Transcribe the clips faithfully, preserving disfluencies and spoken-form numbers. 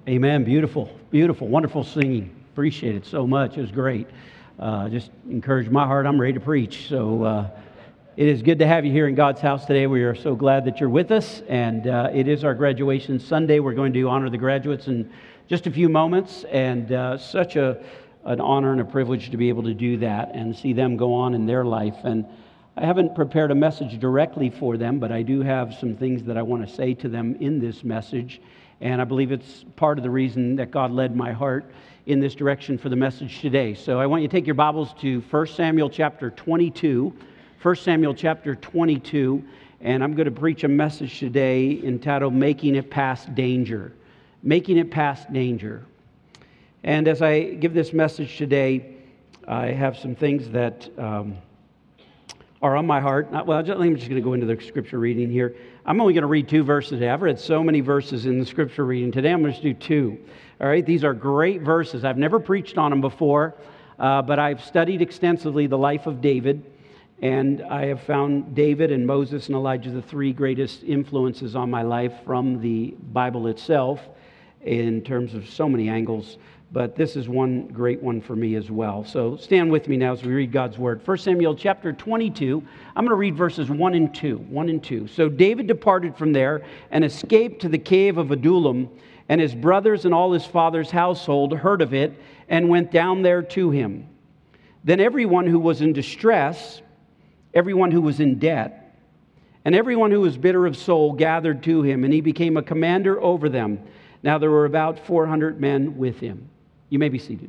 Amen. Beautiful, beautiful, wonderful singing. Appreciate it so much. It was great. Uh, just encouraged my heart. I'm ready to preach. So uh, it is good to have you here in God's house today. We are so glad that you're with us. And uh, it is our graduation Sunday. We're going to honor the graduates in just a few moments. And uh, such a an honor and a privilege to be able to do that and see them go on in their life. And I haven't prepared a message directly for them, but I do have some things that I want to say to them in this message. And I believe it's part of the reason that God led my heart in this direction for the message today. So I want you to take your Bibles to First Samuel chapter twenty-two. First Samuel chapter twenty-two. And I'm going to preach a message today entitled Making It Past Danger. Making It Past Danger. And as I give this message today, I have some things that um, are on my heart. Not, well, just, I'm just going to go into the scripture reading here. I'm only going to read two verses today. I've read so many verses in the scripture reading. Today I'm going to do two. All right, these are great verses. I've never preached on them before, uh, but I've studied extensively the life of David, and I have found David and Moses and Elijah the three greatest influences on my life from the Bible itself in terms of so many angles. But this is one great one for me as well. So stand with me now as we read God's Word. First Samuel chapter twenty-two. I'm going to read verses one and two. one and two. So David departed from there and escaped to the cave of Adullam, and his brothers and all his father's household heard of it and went down there to him. Then everyone who was in distress, everyone who was in debt, and everyone who was bitter of soul gathered to him, and he became a commander over them. Now there were about four hundred men with him. You may be seated.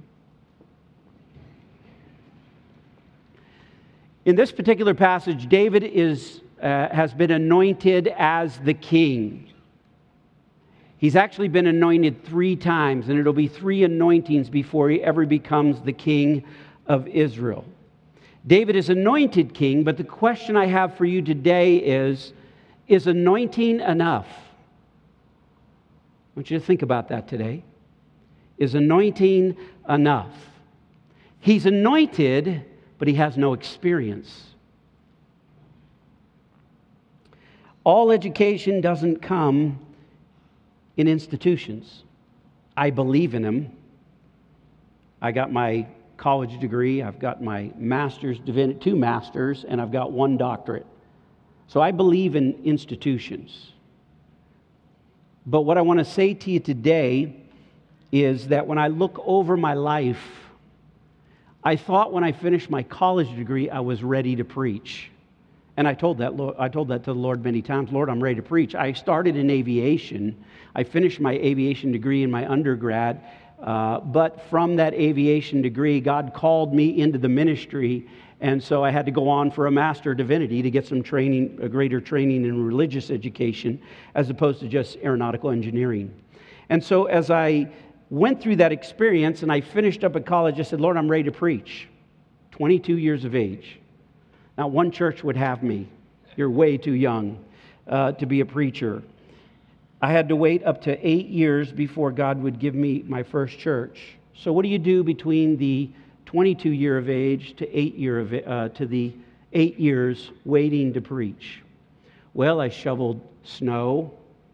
In this particular passage, David is, uh, has been anointed as the king. He's actually been anointed three times, and it'll be three anointings before he ever becomes the king of Israel. David is anointed king, but the question I have for you today is, is anointing enough? I want you to think about that today. Is anointing enough? He's anointed, but he has no experience. All education doesn't come in institutions. I believe in him. I got my college degree, I've got my master's, two masters, and I've got one doctorate. So I believe in institutions. But what I want to say to you today is that when I look over my life, I thought when I finished my college degree, I was ready to preach. And I told that, I told that to the Lord many times, Lord, I'm ready to preach. I started in aviation. I finished my aviation degree in my undergrad. Uh, but from that aviation degree, God called me into the ministry. And so I had to go on for a Master of Divinity to get some training, a greater training in religious education, as opposed to just aeronautical engineering. And so as I went through that experience and I finished up at college, I said, Lord, I'm ready to preach. twenty-two years of age. Now, one church would have me. You're way too young uh, to be a preacher. I had to wait up to eight years before God would give me my first church. So what do you do between the twenty-two year of age to eight year of uh, to the eight years waiting to preach? Well, I shoveled snow.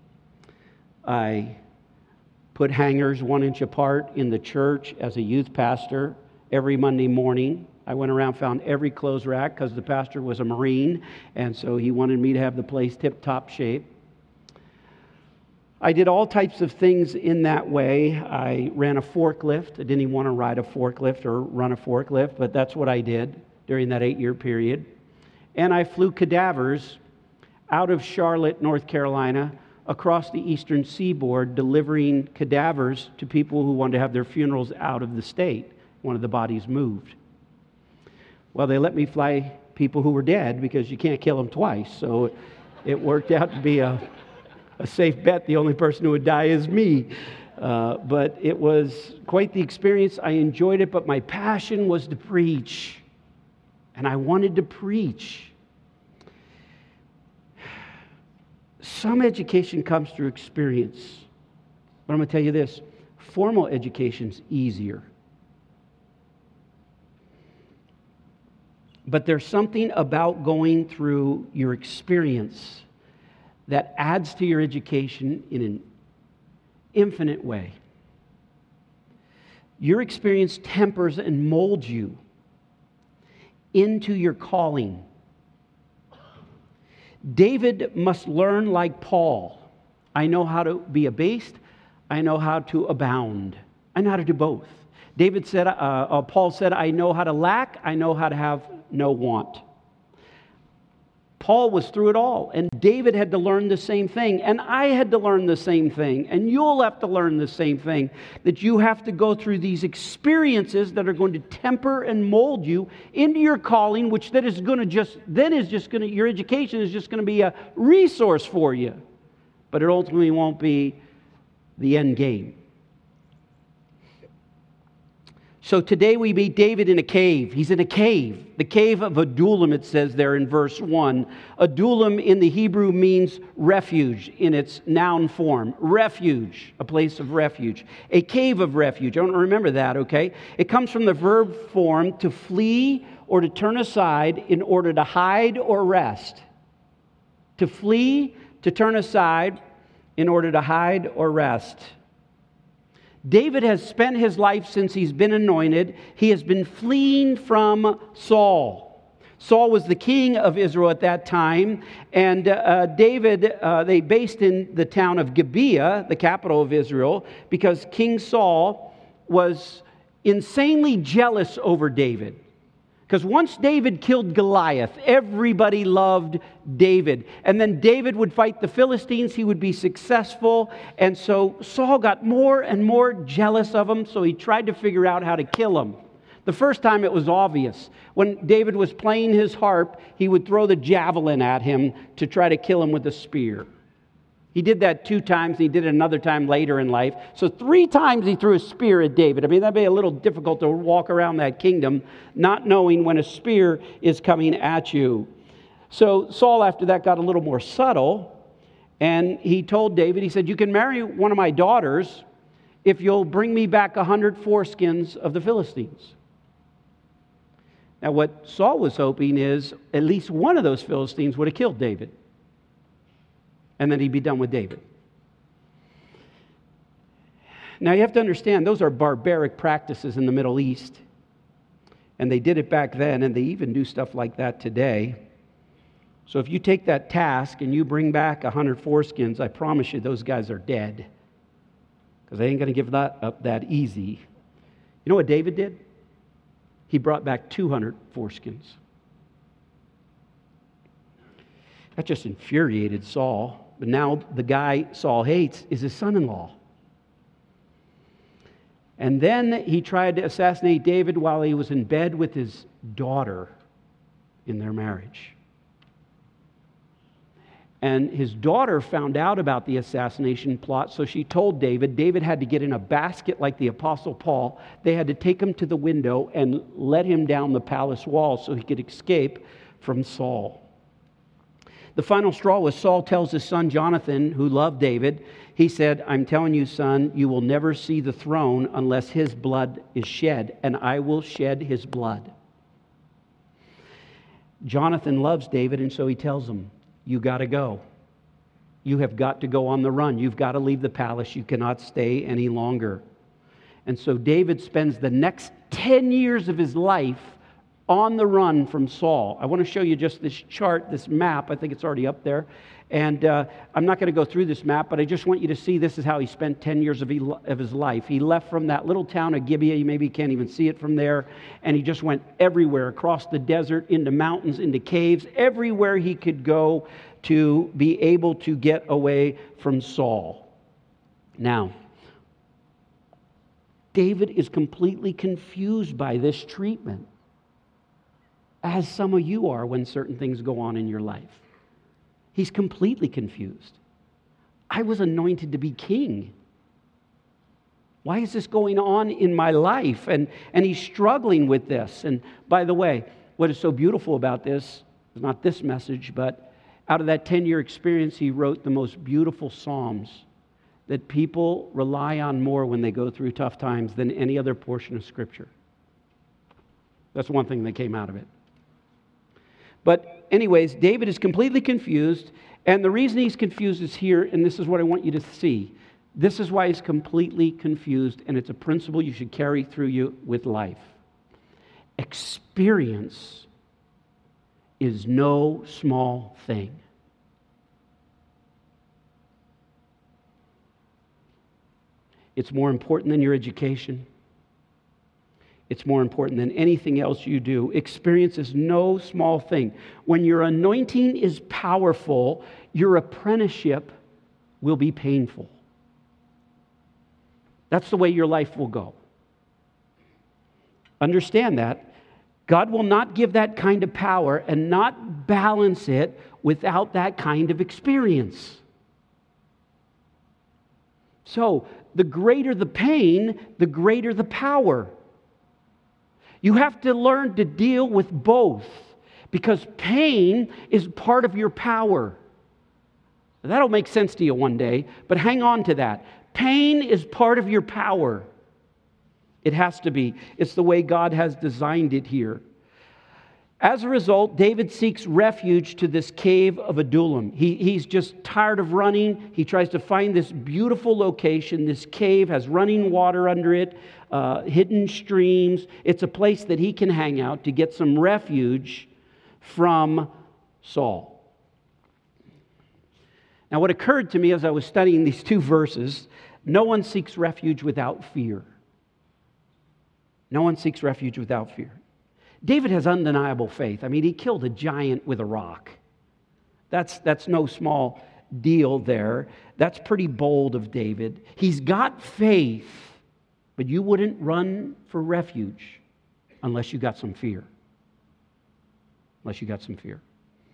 I put hangers one inch apart in the church as a youth pastor every Monday morning. I went around, found every clothes rack because the pastor was a Marine, and so he wanted me to have the place tip-top shape. I did all types of things in that way. I ran a forklift. I didn't even want to ride a forklift or run a forklift, but that's what I did during that eight-year period. And I flew cadavers out of Charlotte, North Carolina, across the eastern seaboard, delivering cadavers to people who wanted to have their funerals out of the state. One of the bodies moved. Well, they let me fly people who were dead because you can't kill them twice. So it worked out to be a, a safe bet. The only person who would die is me. Uh, but it was quite the experience. I enjoyed it, but my passion was to preach. And I wanted to preach. Some education comes through experience. But I'm going to tell you this. Formal education's easier. But there's something about going through your experience that adds to your education in an infinite way. Your experience tempers and molds you into your calling. David must learn like Paul. I know how to be abased. I know how to abound. I know how to do both. David said, uh, uh, Paul said, I know how to lack. I know how to have no want. Paul was through it all, and David had to learn the same thing, and I had to learn the same thing, and you'll have to learn the same thing, that you have to go through these experiences that are going to temper and mold you into your calling, which that is going to just, then is just going to, your education is just going to be a resource for you, but it ultimately won't be the end game. So today we meet David in a cave. He's in a cave. The cave of Adullam, it says there in verse one. Adullam in the Hebrew means refuge in its noun form. Refuge, a place of refuge. A cave of refuge. I want to remember that, okay? It comes from the verb form to flee or to turn aside in order to hide or rest. To flee, to turn aside in order to hide or rest. David has spent his life since he's been anointed. He has been fleeing from Saul. Saul was the king of Israel at that time. And uh, David, uh, they based in the town of Gibeah, the capital of Israel, because King Saul was insanely jealous over David. Because once David killed Goliath, everybody loved David. And then David would fight the Philistines. He would be successful. And so Saul got more and more jealous of him, so he tried to figure out how to kill him. The first time it was obvious. When David was playing his harp, he would throw the javelin at him to try to kill him with a spear. He did that two times. He did it another time later in life. So three times he threw a spear at David. I mean, that'd be a little difficult to walk around that kingdom not knowing when a spear is coming at you. So Saul, after that, got a little more subtle. And he told David, he said, you can marry one of my daughters if you'll bring me back a hundred foreskins of the Philistines. Now, what Saul was hoping is at least one of those Philistines would have killed David. And then he'd be done with David. Now you have to understand, those are barbaric practices in the Middle East. And they did it back then, and they even do stuff like that today. So if you take that task and you bring back a hundred foreskins, I promise you those guys are dead. Because they ain't going to give that up that easy. You know what David did? He brought back two hundred foreskins. That just infuriated Saul. But now the guy Saul hates is his son-in-law. And then he tried to assassinate David while he was in bed with his daughter in their marriage. And his daughter found out about the assassination plot, so she told David. David had to get in a basket like the Apostle Paul. They had to take him to the window and let him down the palace wall so he could escape from Saul. The final straw was Saul tells his son Jonathan, who loved David, he said, I'm telling you, son, you will never see the throne unless his blood is shed, and I will shed his blood. Jonathan loves David, and so he tells him, you got to go. You have got to go on the run. You've got to leave the palace. You cannot stay any longer. And so David spends the next ten years of his life on the run from Saul. I want to show you just this chart, this map. I think it's already up there. And uh, I'm not going to go through this map, but I just want you to see this is how he spent ten years of, he, of his life. He left from that little town of Gibeah. You maybe can't even see it from there. And he just went everywhere, across the desert, into mountains, into caves, everywhere he could go to be able to get away from Saul. Now, David is completely confused by this treatment, as some of you are when certain things go on in your life. He's completely confused. I was anointed to be king. Why is this going on in my life? And, and he's struggling with this. And by the way, what is so beautiful about this is not this message, but out of that ten-year experience, he wrote the most beautiful Psalms that people rely on more when they go through tough times than any other portion of Scripture. That's one thing that came out of it. But anyways, David is completely confused, and the reason he's confused is here, and this is what I want you to see. This is why he's completely confused, and it's a principle you should carry through you with life. Experience is no small thing. It's more important than your education. It's more important than anything else you do. Experience is no small thing. When your anointing is powerful, your apprenticeship will be painful. That's the way your life will go. Understand that. God will not give that kind of power and not balance it without that kind of experience. So, the greater the pain, the greater the power. You have to learn to deal with both, because pain is part of your power. That'll make sense to you one day, but hang on to that. Pain is part of your power. It has to be. It's the way God has designed it here. As a result, David seeks refuge to this cave of Adullam. He, he's just tired of running. He tries to find this beautiful location. This cave has running water under it, uh, hidden streams. It's a place that he can hang out to get some refuge from Saul. Now, what occurred to me as I was studying these two verses, no one seeks refuge without fear. No one seeks refuge without fear. David has undeniable faith. I mean, he killed a giant with a rock. That's, that's no small deal there. That's pretty bold of David. He's got faith, but you wouldn't run for refuge unless you got some fear. Unless you got some fear.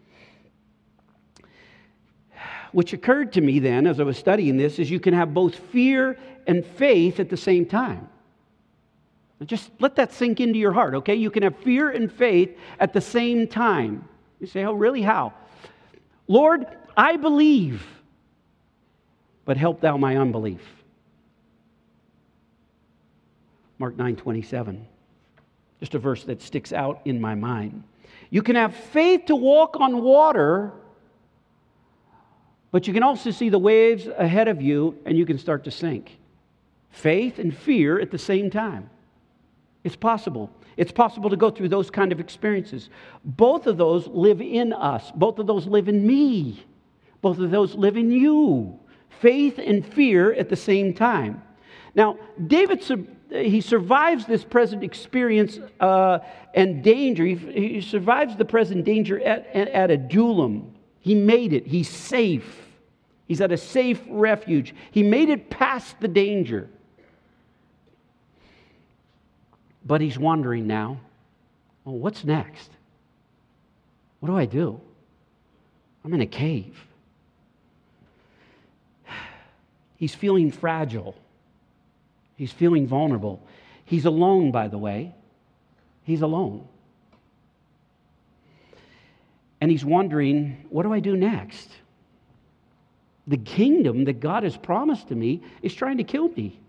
Which occurred to me then as I was studying this is you can have both fear and faith at the same time. Just let that sink into your heart, okay? You can have fear and faith at the same time. You say, oh, really? How? Lord, I believe, but help thou my unbelief. Mark nine twenty-seven. Just a verse that sticks out in my mind. You can have faith to walk on water, but you can also see the waves ahead of you and you can start to sink. Faith and fear at the same time. It's possible. It's possible to go through those kind of experiences. Both of those live in us. Both of those live in me. Both of those live in you. Faith and fear at the same time. Now, David, he survives this present experience uh, and danger. He, he survives the present danger at, at, at Adullam. He made it. He's safe. He's at a safe refuge. He made it past the danger. But he's wondering now, well, what's next? What do I do? I'm in a cave. He's feeling fragile. He's feeling vulnerable. He's alone, by the way. He's alone. And he's wondering, what do I do next? The kingdom that God has promised to me is trying to kill me.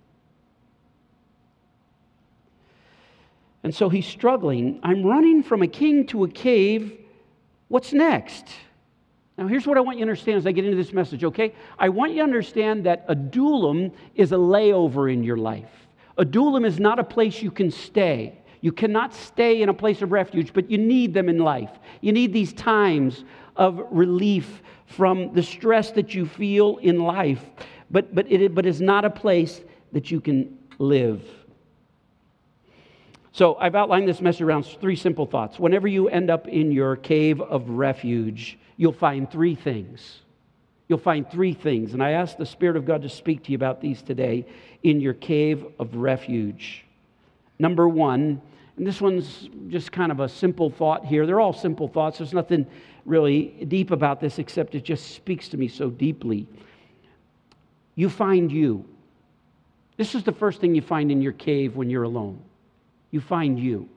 And so he's struggling. I'm running from a king to a cave. What's next? Now, here's what I want you to understand as I get into this message, okay? I want you to understand that Adullam is a layover in your life. Adullam is not a place you can stay. You cannot stay in a place of refuge, but you need them in life. You need these times of relief from the stress that you feel in life, but, but, it, but it's not a place that you can live. So I've outlined this message around three simple thoughts. Whenever you end up in your cave of refuge, you'll find three things. You'll find three things. And I ask the Spirit of God to speak to you about these today in your cave of refuge. Number one, and this one's just kind of a simple thought here. They're all simple thoughts. There's nothing really deep about this except it just speaks to me so deeply. You find you. This is the first thing you find in your cave when you're alone. You find you.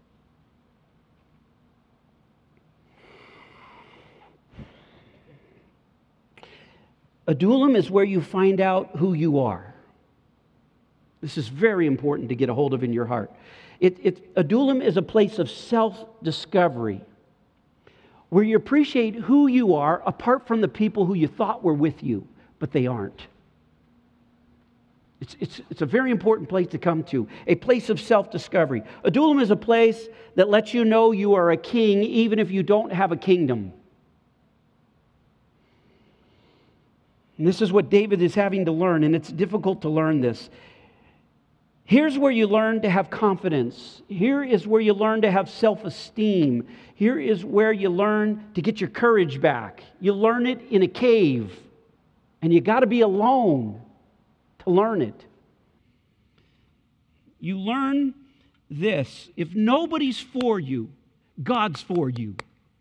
Adullam is where you find out who you are. This is very important to get a hold of in your heart. It, it, Adullam is a place of self-discovery where you appreciate who you are apart from the people who you thought were with you, but they aren't. It's, it's, it's a very important place to come to, a place of self-discovery. Adullam is a place that lets you know you are a king even if you don't have a kingdom. And this is what David is having to learn, and it's difficult to learn this. Here's where you learn to have confidence. Here is where you learn to have self-esteem. Here is where you learn to get your courage back. You learn it in a cave, and you got to be alone to learn it. You learn this: if nobody's for you, God's for you.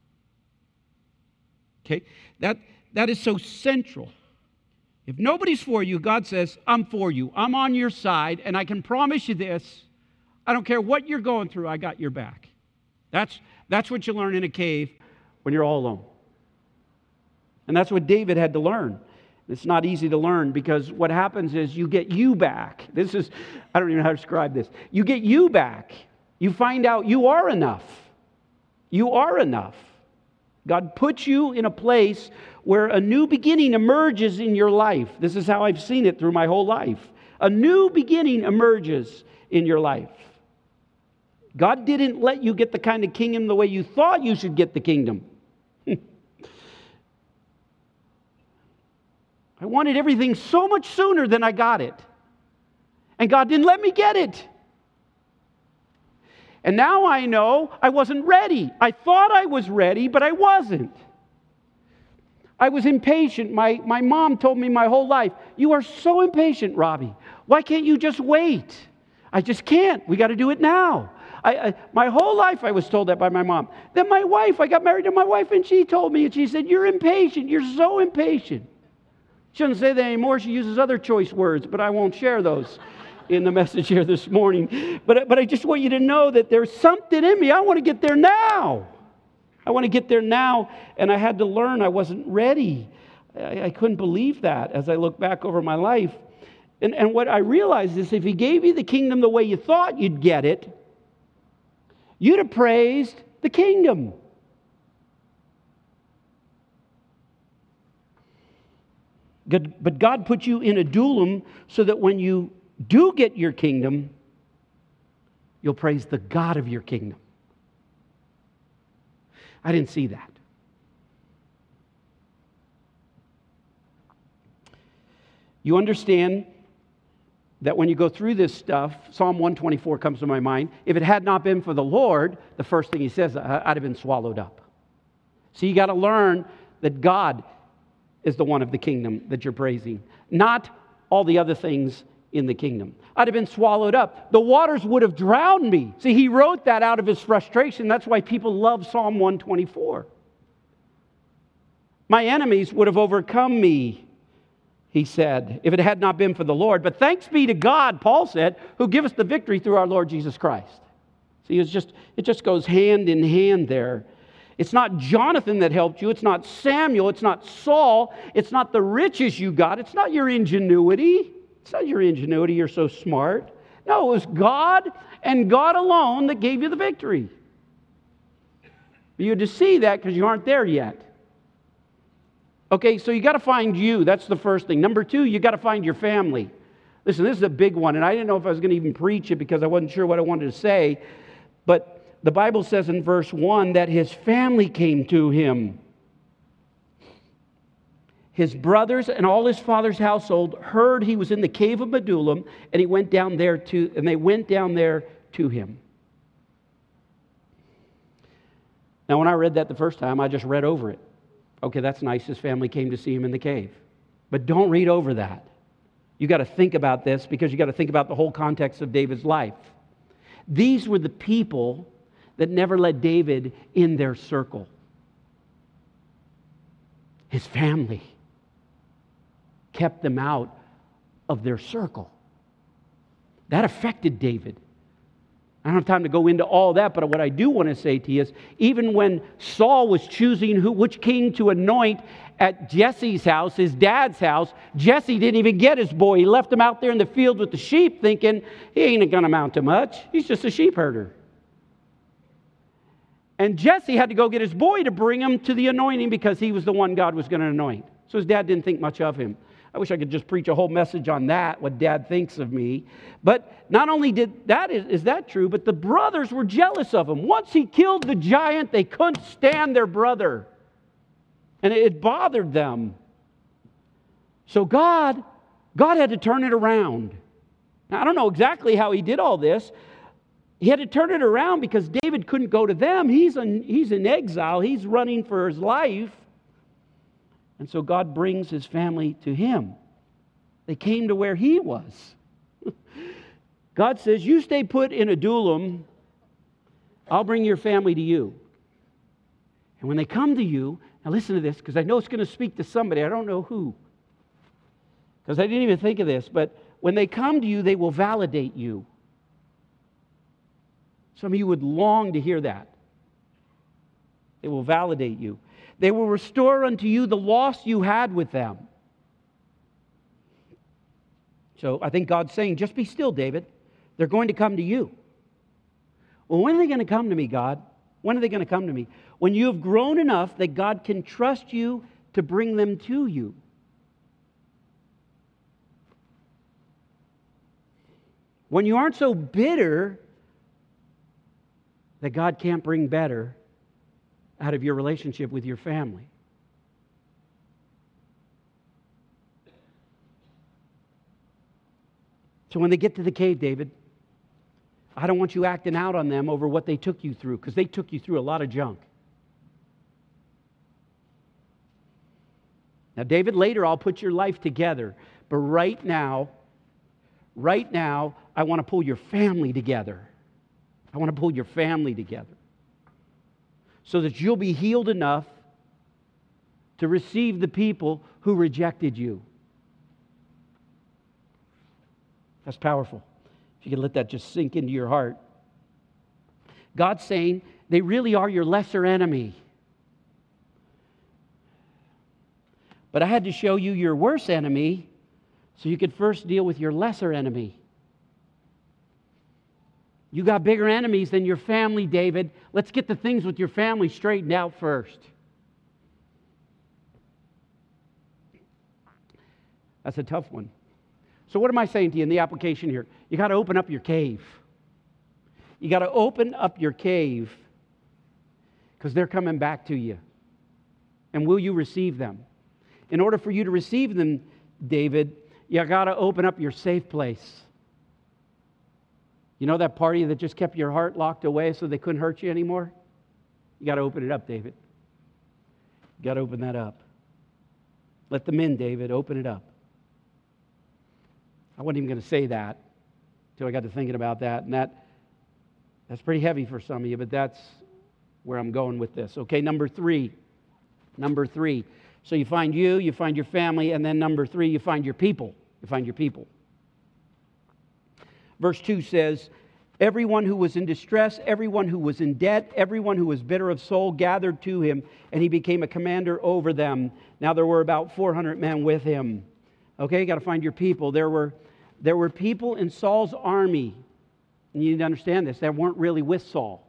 Okay? That, that is so central. If nobody's for you, God says, I'm for you. I'm on your side, and I can promise you this: I don't care what you're going through, I got your back. That's, that's what you learn in a cave when you're all alone. And that's what David had to learn. It's not easy to learn, because what happens is you get you back. This is, I don't even know how to describe this. You get you back. You find out you are enough. You are enough. God puts you in a place where a new beginning emerges in your life. This is how I've seen it through my whole life. A new beginning emerges in your life. God didn't let you get the kind of kingdom the way you thought you should get the kingdom. I wanted everything so much sooner than I got it. And God didn't let me get it. And now I know I wasn't ready. I thought I was ready, but I wasn't. I was impatient. My, my mom told me my whole life, you are so impatient, Robbie. Why can't you just wait? I just can't. We got to do it now. I, I, my whole life I was told that by my mom. Then my wife, I got married to my wife, and she told me, and she said, you're impatient. You're so impatient. She doesn't say that anymore. She uses other choice words, but I won't share those in the message here this morning. But, but I just want you to know that there's something in me. I want to get there now. I want to get there now. And I had to learn I wasn't ready. I, I couldn't believe that as I look back over my life. And, and what I realized is if He gave you the kingdom the way you thought you'd get it, you'd have praised the kingdom. But God put you in Adullam so that when you do get your kingdom, you'll praise the God of your kingdom. I didn't see that. You understand that when you go through this stuff, Psalm one twenty-four comes to my mind. If it had not been for the Lord, the first thing he says, I'd have been swallowed up. So you got to learn that God is the one of the kingdom that you're praising, not all the other things in the kingdom. I'd have been swallowed up. The waters would have drowned me. See, he wrote that out of his frustration. That's why people love Psalm one twenty-four. My enemies would have overcome me, he said, if it had not been for the Lord. But thanks be to God, Paul said, who give us the victory through our Lord Jesus Christ. See, it's just, it just goes hand in hand there. It's not Jonathan that helped you. It's not Samuel. It's not Saul. It's not the riches you got. It's not your ingenuity. It's not your ingenuity. You're so smart. No, it was God and God alone that gave you the victory. You had to see that because you aren't there yet. Okay, so you got to find you. That's the first thing. Number two, you got to find your family. Listen, this is a big one, and I didn't know if I was going to even preach it because I wasn't sure what I wanted to say, but the Bible says in verse one that his family came to him. His brothers and all his father's household heard he was in the cave of Adullam, and he went down there to, and they went down there to him. Now, when I read that the first time, I just read over it. Okay, that's nice. His family came to see him in the cave. But don't read over that. You got to think about this because you got to think about the whole context of David's life. These were the people that never let David in their circle. His family kept them out of their circle. That affected David. I don't have time to go into all that, but what I do want to say to you is, even when Saul was choosing who, which king to anoint at Jesse's house, his dad's house, Jesse didn't even get his boy. He left him out there in the field with the sheep thinking, he ain't going to amount to much. He's just a sheep herder. And Jesse had to go get his boy to bring him to the anointing because he was the one God was going to anoint. So his dad didn't think much of him. I wish I could just preach a whole message on that, what Dad thinks of me. But not only did that is, is that true, but the brothers were jealous of him. Once he killed the giant, they couldn't stand their brother. And it bothered them. So God, God had to turn it around. Now, I don't know exactly how he did all this. He had to turn it around because David couldn't go to them. He's in, he's in exile. He's running for his life. And so God brings his family to him. They came to where he was. God says, you stay put in Adullam. I'll bring your family to you. And when they come to you, now listen to this, because I know it's going to speak to somebody. I don't know who. Because I didn't even think of this. But when they come to you, they will validate you. Some of you would long to hear that. They will validate you. They will restore unto you the loss you had with them. So I think God's saying, just be still, David. They're going to come to you. Well, when are they going to come to me, God? When are they going to come to me? When you have grown enough that God can trust you to bring them to you. When you aren't so bitter that God can't bring better out of your relationship with your family. So when they get to the cave, David, I don't want you acting out on them over what they took you through, because they took you through a lot of junk. Now, David, later I'll put your life together, but right now, right now, I want to pull your family together. I want to pull your family together so that you'll be healed enough to receive the people who rejected you. That's powerful. If you can let that just sink into your heart. God's saying they really are your lesser enemy. But I had to show you your worst enemy so you could first deal with your lesser enemy. You got bigger enemies than your family, David. Let's get the things with your family straightened out first. That's a tough one. So what am I saying to you in the application here? You got to open up your cave. You got to open up your cave because they're coming back to you. And will you receive them? In order for you to receive them, David, you got to open up your safe place. You know that party that just kept your heart locked away so they couldn't hurt you anymore? You got to open it up, David. You got to open that up. Let them in, David. Open it up. I wasn't even going to say that until I got to thinking about that. And that that's pretty heavy for some of you, but that's where I'm going with this. Okay, number three. Number three. So you find you, you find your family, and then number three, you find your people. You find your people. Verse two says, everyone who was in distress, everyone who was in debt, everyone who was bitter of soul gathered to him, and he became a commander over them. Now there were about four hundred men with him. Okay, you got to find your people. There were, there were people in Saul's army, and you need to understand this, that weren't really with Saul.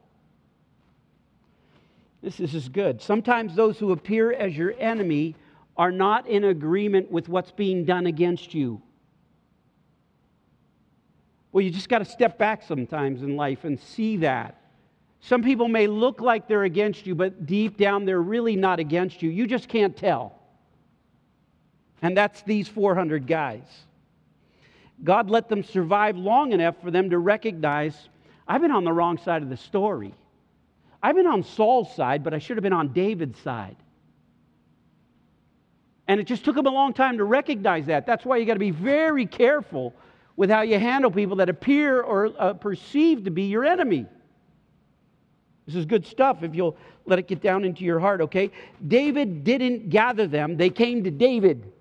This, this is good. Sometimes those who appear as your enemy are not in agreement with what's being done against you. Well, you just got to step back sometimes in life and see that. Some people may look like they're against you, but deep down they're really not against you. You just can't tell. And that's these four hundred guys. God let them survive long enough for them to recognize, I've been on the wrong side of the story. I've been on Saul's side, but I should have been on David's side. And it just took them a long time to recognize that. That's why you got to be very careful with how you handle people that appear or uh, perceive to be your enemy. This is good stuff if you'll let it get down into your heart, okay? David didn't gather them. They came to David.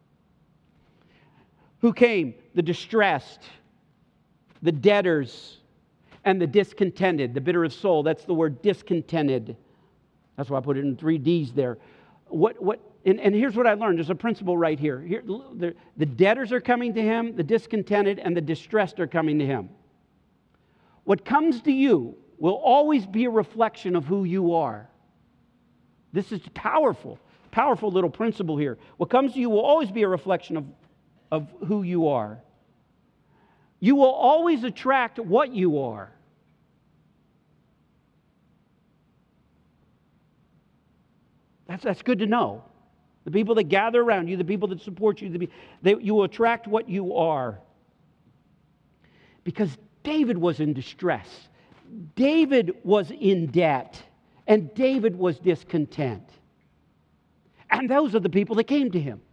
Who came? The distressed, the debtors, and the discontented, the bitter of soul. That's the word discontented. That's why I put it in three D's there. What, what, and, and here's what I learned. There's a principle right here. here the, the debtors are coming to him, the discontented and the distressed are coming to him. What comes to you will always be a reflection of who you are. This is powerful. Powerful little principle here. What comes to you will always be a reflection of, of who you are. You will always attract what you are. That's, that's good to know. The people that gather around you, the people that support you, the, they, you will attract what you are. Because David was in distress. David was in debt. And David was discontent. And those are the people that came to him.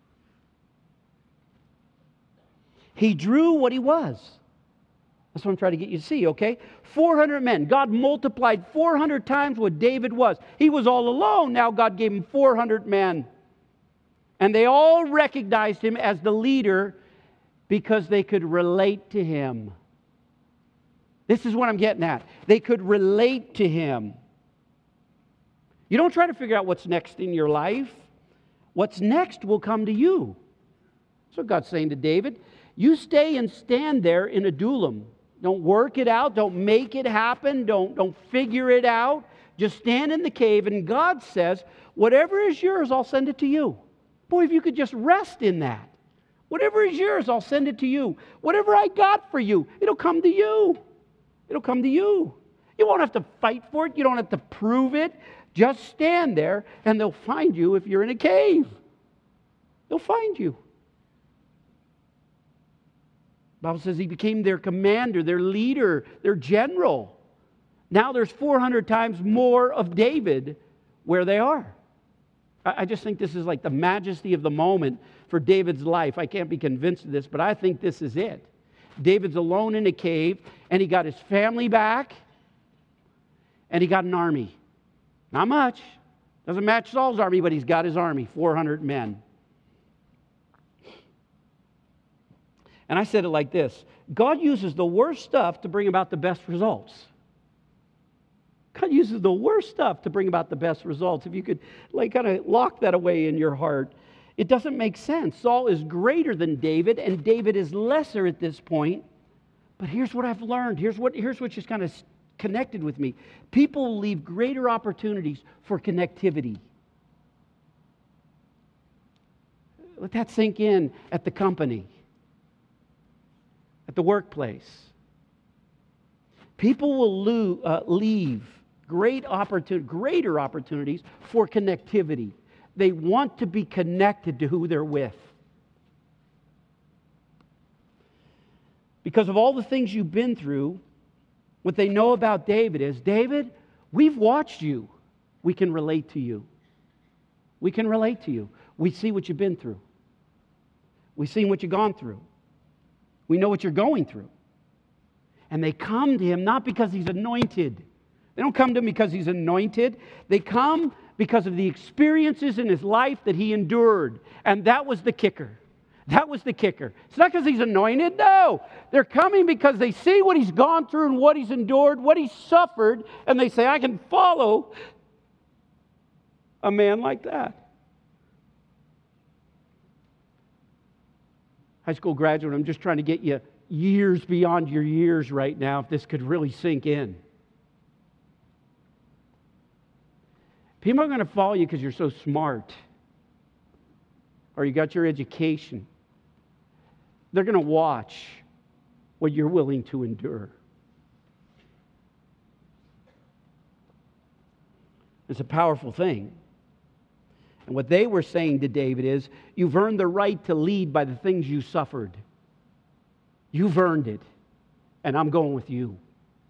He drew what he was. That's what I'm trying to get you to see, okay? four hundred men. God multiplied four hundred times what David was. He was all alone. Now God gave him four hundred men. And they all recognized him as the leader because they could relate to him. This is what I'm getting at. They could relate to him. You don't try to figure out what's next in your life. What's next will come to you. That's what God's saying to David. You stay and stand there in Adullam. Don't work it out. Don't make it happen. Don't, don't figure it out. Just stand in the cave, and God says, whatever is yours, I'll send it to you. Boy, if you could just rest in that. Whatever is yours, I'll send it to you. Whatever I got for you, it'll come to you. It'll come to you. You won't have to fight for it. You don't have to prove it. Just stand there, and they'll find you if you're in a cave. They'll find you. The Bible says he became their commander, their leader, their general. Now there's four hundred times more of David where they are. I just think this is like the majesty of the moment for David's life. I can't be convinced of this, but I think this is it. David's alone in a cave, and he got his family back, and he got an army. Not much. Doesn't match Saul's army, but he's got his army, four hundred men. And I said it like this. God uses the worst stuff to bring about the best results. God uses the worst stuff to bring about the best results. If you could like kind of lock that away in your heart. It doesn't make sense. Saul is greater than David, and David is lesser at this point. But here's what I've learned. Here's what, here's what just kind of connected with me. People will leave greater opportunities for connectivity. Let that sink in at the company, at the workplace. People will lo- uh, leave great opportun- greater opportunities for connectivity. They want to be connected to who they're with. Because of all the things you've been through, what they know about David is, David, we've watched you. We can relate to you. We can relate to you. We see what you've been through. We've seen what you've gone through. We know what you're going through. And they come to him not because he's anointed. They don't come to him because he's anointed. They come because of the experiences in his life that he endured. And that was the kicker. That was the kicker. It's not because he's anointed. No. They're coming because they see what he's gone through and what he's endured, what he's suffered, and they say, I can follow a man like that. High school graduate, I'm just trying to get you years beyond your years right now if this could really sink in. People are going to follow you because you're so smart, or you got your education. They're going to watch what you're willing to endure. It's a powerful thing. And what they were saying to David is, you've earned the right to lead by the things you suffered. You've earned it, and I'm going with you.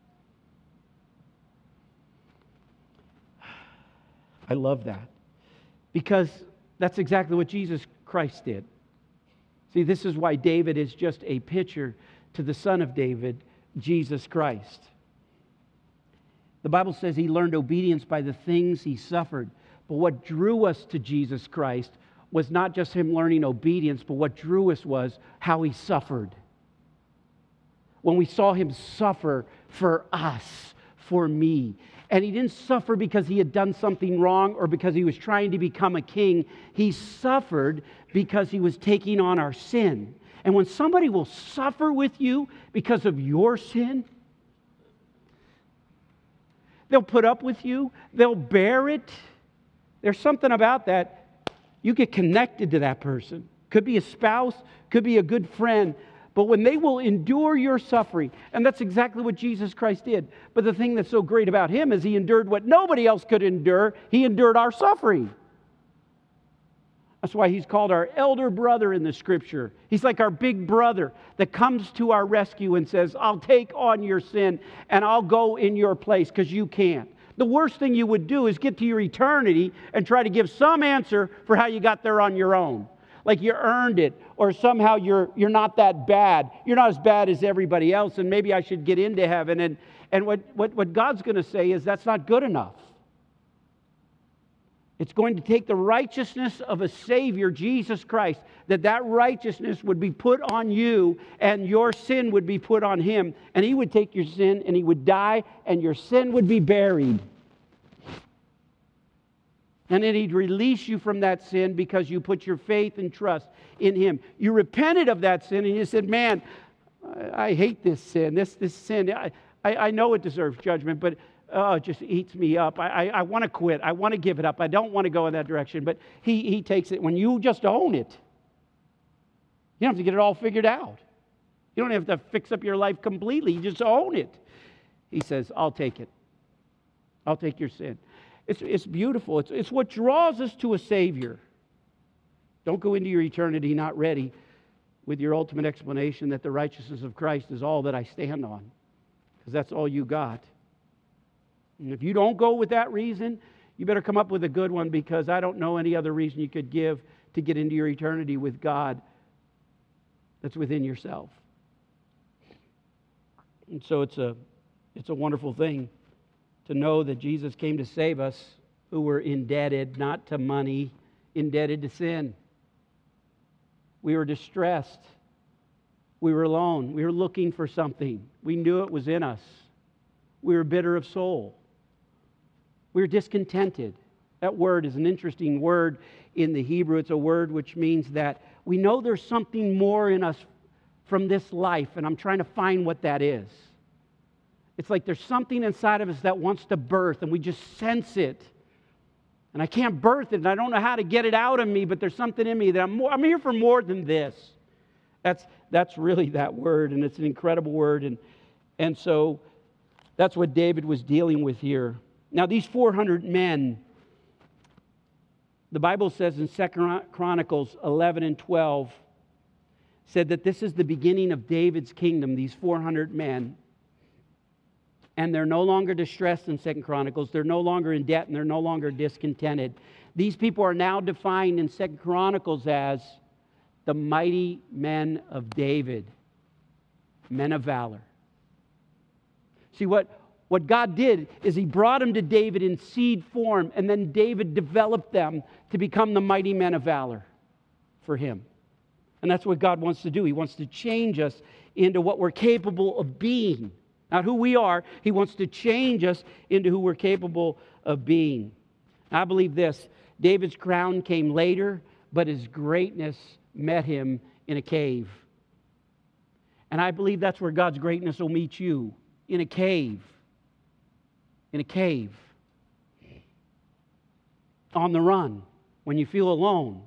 I love that, because that's exactly what Jesus Christ did. See, this is why David is just a picture to the Son of David, Jesus Christ. The Bible says he learned obedience by the things he suffered. But what drew us to Jesus Christ was not just him learning obedience, but what drew us was how he suffered. When we saw him suffer for us, for me. And he didn't suffer because he had done something wrong or because he was trying to become a king. He suffered because he was taking on our sin. And when somebody will suffer with you because of your sin, they'll put up with you, they'll bear it. There's something about that. You get connected to that person. Could be a spouse, could be a good friend. But when they will endure your suffering, and that's exactly what Jesus Christ did. But the thing that's so great about him is he endured what nobody else could endure. He endured our suffering. That's why he's called our elder brother in the Scripture. He's like our big brother that comes to our rescue and says, I'll take on your sin and I'll go in your place because you can't. The worst thing you would do is get to your eternity and try to give some answer for how you got there on your own. Like you earned it, or somehow you're you're not that bad. You're not as bad as everybody else, and maybe I should get into heaven. And, and what, what, what God's going to say is that's not good enough. It's going to take the righteousness of a Savior, Jesus Christ, that that righteousness would be put on you and your sin would be put on Him. And He would take your sin and He would die and your sin would be buried. And then He'd release you from that sin because you put your faith and trust in Him. You repented of that sin and you said, man, I, I hate this sin. This, this sin, I, I, I know it deserves judgment, but oh, it just eats me up. I, I, I want to quit. I want to give it up. I don't want to go in that direction. But he, he takes it. When you just own it, you don't have to get it all figured out. You don't have to fix up your life completely. You just own it. He says, I'll take it. I'll take your sin. It's, it's beautiful. It's, it's what draws us to a Savior. Don't go into your eternity not ready with your ultimate explanation that the righteousness of Christ is all that I stand on, because that's all you got. And if you don't go with that reason, you better come up with a good one, because I don't know any other reason you could give to get into your eternity with God that's within yourself. And so it's a, it's a wonderful thing to know that Jesus came to save us who were indebted, not to money, indebted to sin. We were distressed. We were alone. We were looking for something. We knew it was in us. We were bitter of soul. We were discontented. That word is an interesting word in the Hebrew. It's a word which means that we know there's something more in us from this life, and I'm trying to find what that is. It's like there's something inside of us that wants to birth, and we just sense it. And I can't birth it, and I don't know how to get it out of me, but there's something in me that I'm, more, I'm here for more than this. That's, that's really that word, and it's an incredible word. And, and so that's what David was dealing with here. Now, these four hundred men, the Bible says in Second Chronicles eleven and twelve, said that this is the beginning of David's kingdom, these four hundred men. And they're no longer distressed in Second Chronicles. They're no longer in debt, and they're no longer discontented. These people are now defined in Second Chronicles as the mighty men of David, men of valor. See, what, what God did is He brought them to David in seed form, and then David developed them to become the mighty men of valor for Him. And that's what God wants to do. He wants to change us into what we're capable of being. Not who we are. He wants to change us into who we're capable of being. I believe this. David's crown came later, but his greatness met him in a cave. And I believe that's where God's greatness will meet you. In a cave. In a cave. On the run. When you feel alone.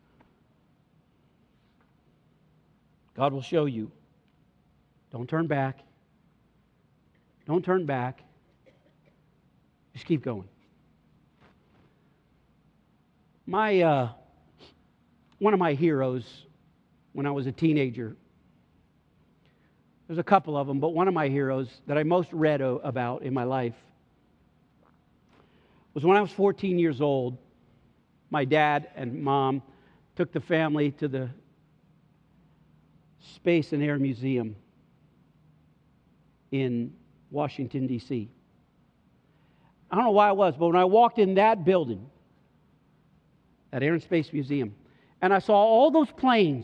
God will show you. Don't turn back. Don't turn back. Just keep going. My, uh, one of my heroes when I was a teenager, there's a couple of them, but one of my heroes that I most read o- about in my life was when I was fourteen years old. My dad and mom took the family to the Space and Air Museum in Washington, D C I don't know why it was, but when I walked in that building, that Air and Space Museum, and I saw all those planes,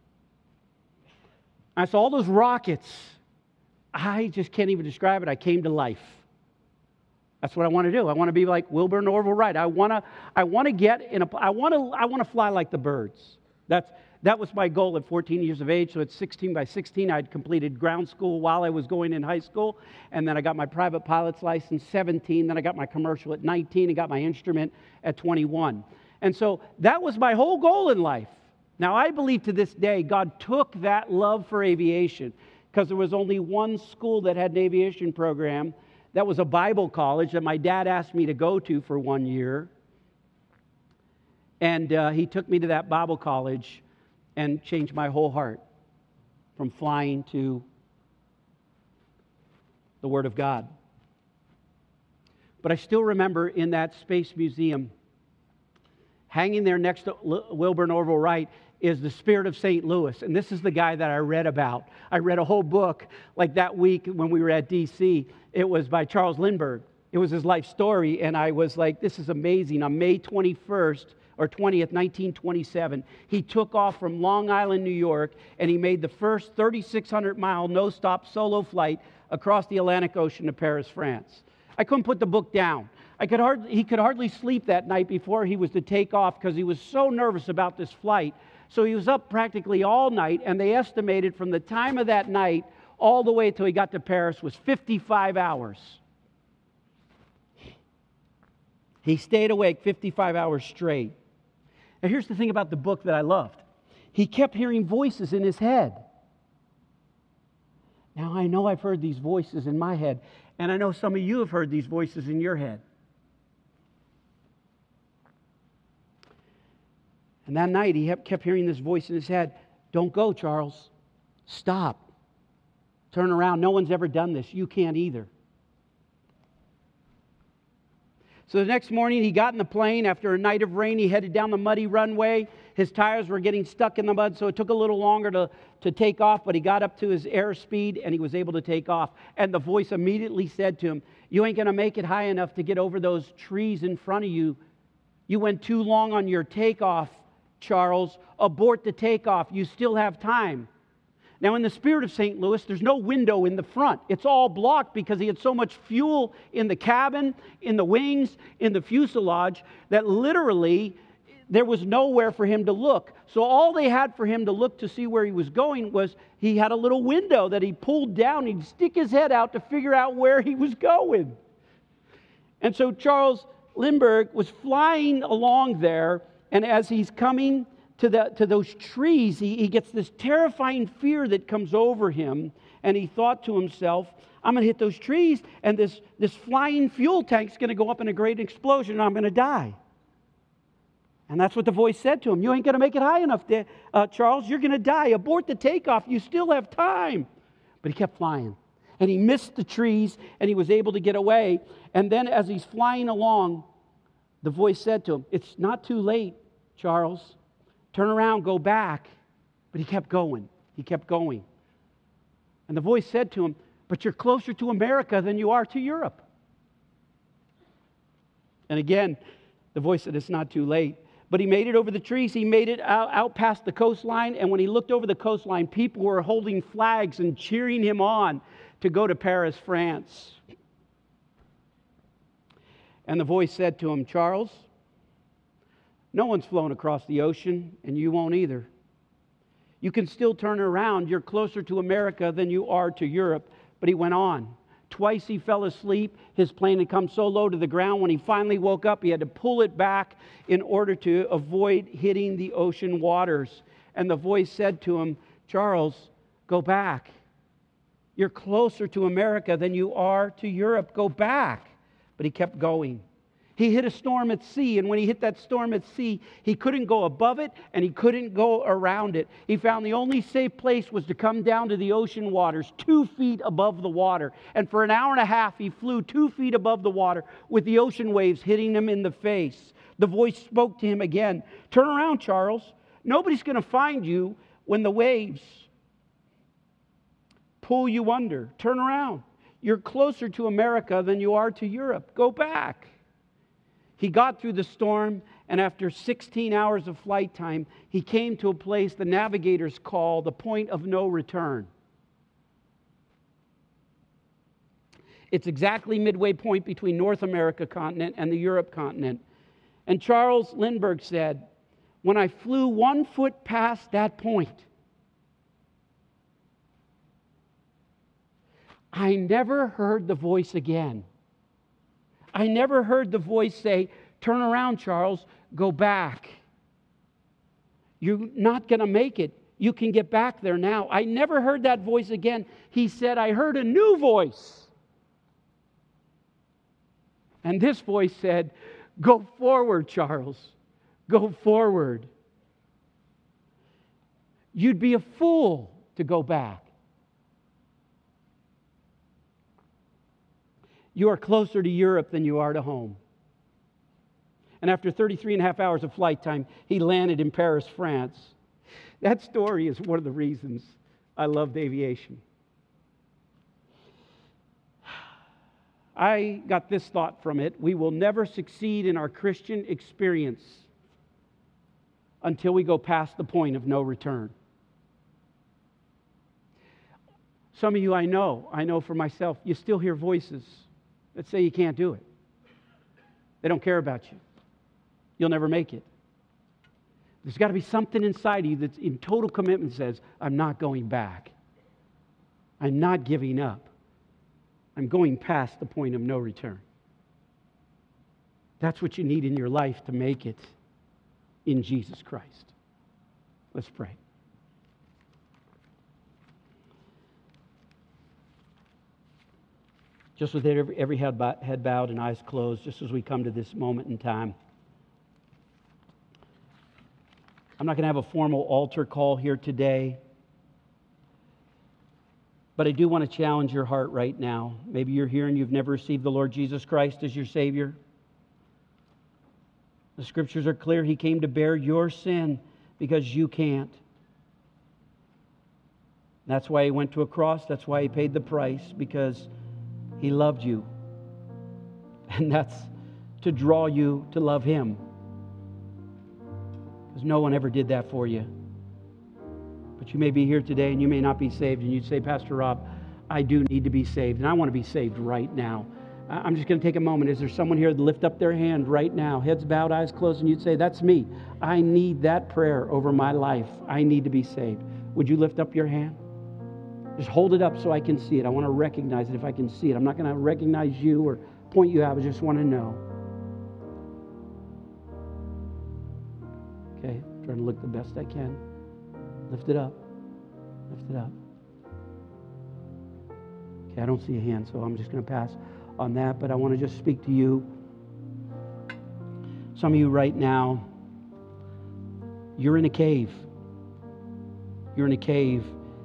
I saw all those rockets, I just can't even describe it. I came to life. That's what I want to do. I want to be like Wilbur and Orville Wright. I want to, I want to get in a, I want to, I want to fly like the birds. That's That was my goal at fourteen years of age. So at sixteen by sixteen, I'd completed ground school while I was going in high school. And then I got my private pilot's license seventeen. Then I got my commercial at nineteen and got my instrument at twenty-one. And so that was my whole goal in life. Now, I believe to this day God took that love for aviation, because there was only one school that had an aviation program. That was a Bible college that my dad asked me to go to for one year. And uh, he took me to that Bible college and changed my whole heart from flying to the Word of God. But I still remember in that Space Museum, hanging there next to Wilbur and Orville Wright, is the Spirit of Saint Louis. And this is the guy that I read about. I read a whole book like that week when we were at D C. It was by Charles Lindbergh. It was his life story. And I was like, this is amazing. On May twenty-first or twentieth, nineteen twenty-seven, he took off from Long Island, New York, and he made the first thirty-six hundred mile no-stop solo flight across the Atlantic Ocean to Paris, France. I couldn't put the book down. I could hardly, he could hardly sleep that night before he was to take off because he was so nervous about this flight. So he was up practically all night, and they estimated from the time of that night all the way until he got to Paris was fifty-five hours. He stayed awake fifty-five hours straight. And here's the thing about the book that I loved. He kept hearing voices in his head. Now, I know I've heard these voices in my head, and I know some of you have heard these voices in your head. And that night, he kept hearing this voice in his head. Don't go, Charles. Stop. Turn around. No one's ever done this. You can't either. So the next morning, he got in the plane. After a night of rain, he headed down the muddy runway. His tires were getting stuck in the mud, so it took a little longer to, to take off, but he got up to his airspeed, and he was able to take off. And the voice immediately said to him, you ain't going to make it high enough to get over those trees in front of you. You went too long on your takeoff, Charles. Abort the takeoff. You still have time. Now, in the Spirit of Saint Louis, there's no window in the front. It's all blocked because he had so much fuel in the cabin, in the wings, in the fuselage, that literally there was nowhere for him to look. So all they had for him to look to see where he was going was he had a little window that he pulled down. He'd stick his head out to figure out where he was going. And so Charles Lindbergh was flying along there, and as he's coming to the to those trees, he, he gets this terrifying fear that comes over him, and he thought to himself, I'm going to hit those trees, and this, this flying fuel tank's going to go up in a great explosion, and I'm going to die. And that's what the voice said to him. You ain't going to make it high enough, there, uh, Charles. You're going to die. Abort the takeoff. You still have time. But he kept flying, and he missed the trees, and he was able to get away. And then as he's flying along, the voice said to him, it's not too late, Charles. Turn around, go back. But he kept going. He kept going. And the voice said to him, but you're closer to America than you are to Europe. And again, the voice said, it's not too late. But he made it over the trees. He made it out, out past the coastline. And when he looked over the coastline, people were holding flags and cheering him on to go to Paris, France. And the voice said to him, Charles, no one's flown across the ocean, and you won't either. You can still turn around. You're closer to America than you are to Europe. But he went on. Twice he fell asleep. His plane had come so low to the ground. When he finally woke up, he had to pull it back in order to avoid hitting the ocean waters. And the voice said to him, Charles, go back. You're closer to America than you are to Europe. Go back. But he kept going. He hit a storm at sea, and when he hit that storm at sea, he couldn't go above it, and he couldn't go around it. He found the only safe place was to come down to the ocean waters, two feet above the water. And for an hour and a half, he flew two feet above the water with the ocean waves hitting him in the face. The voice spoke to him again. Turn around, Charles. Nobody's going to find you when the waves pull you under. Turn around. You're closer to America than you are to Europe. Go back. He got through the storm, and after sixteen hours of flight time, he came to a place the navigators call the point of no return. It's exactly midway point between North America continent and the Europe continent. And Charles Lindbergh said, when I flew one foot past that point, I never heard the voice again. I never heard the voice say, Turn around, Charles. Go back. You're not going to make it. You can get back there now. I never heard that voice again. He said, I heard a new voice. And this voice said, go forward, Charles. Go forward. You'd be a fool to go back. You are closer to Europe than you are to home. And after thirty-three and a half hours of flight time, he landed in Paris, France. That story is one of the reasons I loved aviation. I got this thought from it. We will never succeed in our Christian experience until we go past the point of no return. Some of you I know, I know for myself, you still hear voices that say you can't do it. They don't care about you. You'll never make it. There's got to be something inside of you that's in total commitment says, I'm not going back. I'm not giving up. I'm going past the point of no return. That's what you need in your life to make it in Jesus Christ. Let's pray. Just with every, every head, head bowed and eyes closed, just as we come to this moment in time. I'm not going to have a formal altar call here today, but I do want to challenge your heart right now. Maybe you're here and you've never received the Lord Jesus Christ as your Savior. The Scriptures are clear. He came to bear your sin because you can't. That's why He went to a cross. That's why He paid the price, because He loved you. And that's to draw you to love Him. Because no one ever did that for you. But you may be here today and you may not be saved. And you'd say, Pastor Rob, I do need to be saved. And I want to be saved right now. I'm just going to take a moment. Is there someone here that lift up their hand right now? Heads bowed, eyes closed. And you'd say, that's me. I need that prayer over my life. I need to be saved. Would you lift up your hand? Just hold it up so I can see it. I want to recognize it if I can see it. I'm not going to recognize you or point you out. I just want to know. Okay, I'm trying to look the best I can. Lift it up. Lift it up. Okay, I don't see a hand, so I'm just going to pass on that. But I want to just speak to you. Some of you right now, you're in a cave. You're in a cave.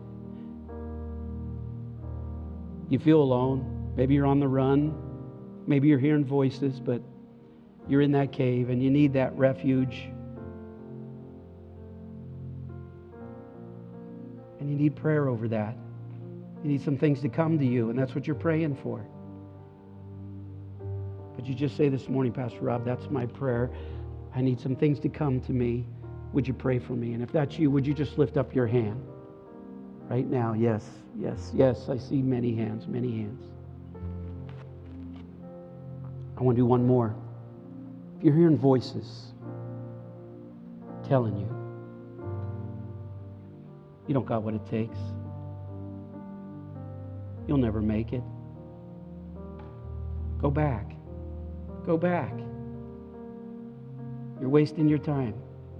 You feel alone. Maybe you're on the run. Maybe you're hearing voices, but you're in that cave and you need that refuge. And you need prayer over that. You need some things to come to you, and that's what you're praying for. But you just say this morning, Pastor Rob, that's my prayer. I need some things to come to me. Would you pray for me? And if that's you, would you just lift up your hand? Right now, yes, yes, yes, I see many hands, many hands. I want to do one more. If you're hearing voices telling you, you don't got what it takes, you'll never make it, go back. Go back. You're wasting your time.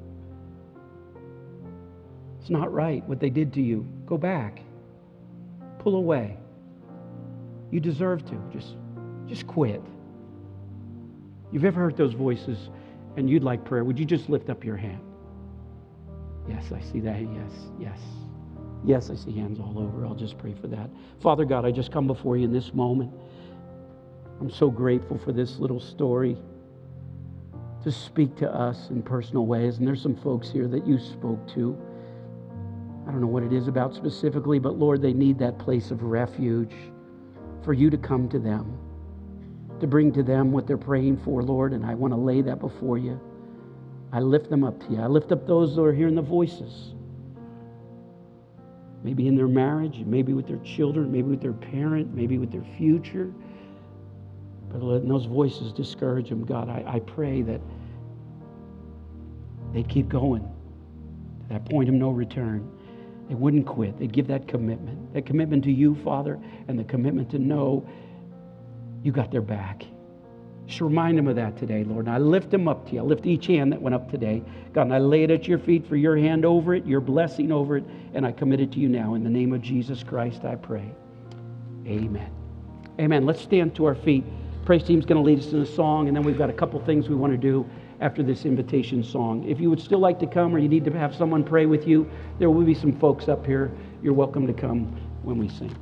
It's not right what they did to you. Go back. Pull away. You deserve to. Just, just quit. You've ever heard those voices and you'd like prayer? Would you just lift up your hand? Yes, I see that. Yes, yes. Yes, I see hands all over. I'll just pray for that. Father God, I just come before you in this moment. I'm so grateful for this little story to speak to us in personal ways. And there's some folks here that you spoke to. I don't know what it is about specifically, but Lord, they need that place of refuge for you to come to them, to bring to them what they're praying for, Lord. And I want to lay that before you. I lift them up to you. I lift up those that are hearing the voices. Maybe in their marriage, maybe with their children, maybe with their parent, maybe with their future. But letting those voices discourage them, God, I, I pray that they'd keep going to that point of no return. They wouldn't quit. They'd give that commitment, that commitment to you, Father, and the commitment to know you got their back. Just remind them of that today, Lord. And I lift them up to you. I lift each hand that went up today. God, and I lay it at your feet for your hand over it, your blessing over it, and I commit it to you now. In the name of Jesus Christ, I pray. Amen. Amen. Let's stand to our feet. Praise team's going to lead us in a song, and then we've got a couple things we want to do after this invitation song. If you would still like to come, or you need to have someone pray with you, there will be some folks up here. You're welcome to come when we sing.